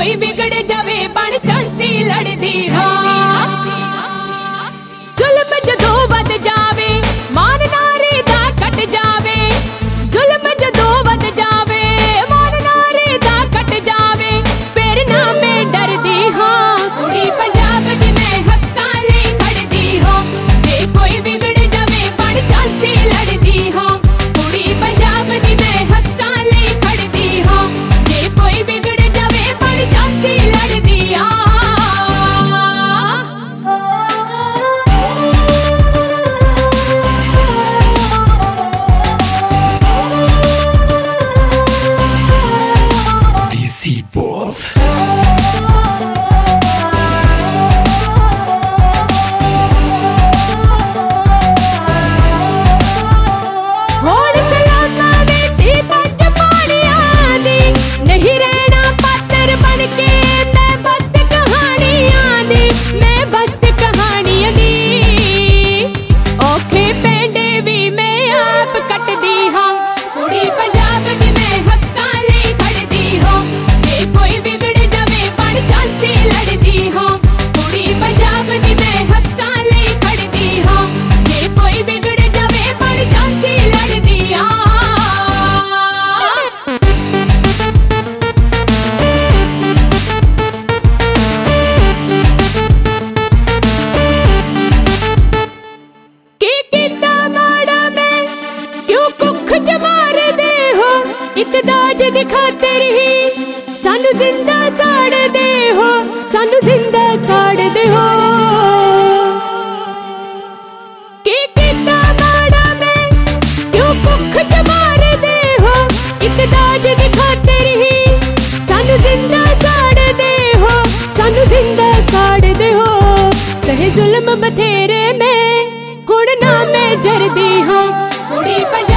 कोई बिगड़ जावे बन चांसी लड़दी हाँ। जुल्म जदों वध जावे मान नारी दा कट जावे, जुल्म जदों वध जावे मान नारी दा कट जावे, फिर ना मैं डरदी हाँ। कुड़ी पंजाब दी मैं हक्कां लई खड़दी हाँ, जे कोई बिगड़ जावे बन चांसी लड़दी हाँ। कुड़ी पंजाब दी मैं हक्कां लई खड़दी हाँ, जे कोई बिगड़ जावे बन चांसी लड़दी हाँ। Easy Boss. एक दाज दिखाते रही सानू जिंदा साड़ दे हो, सानू जिंदा साड़ दे हो। की कितना माड़ा मैं क्यों कुख च मार दे हो, एक दाज दिखाते रही सानू जिंदा साड़ दे हो, सानू जिंदा साड़ दे हो। सहे जुल्म बथेरे में हुण ना मैं जरदी हाँ। कुड़ी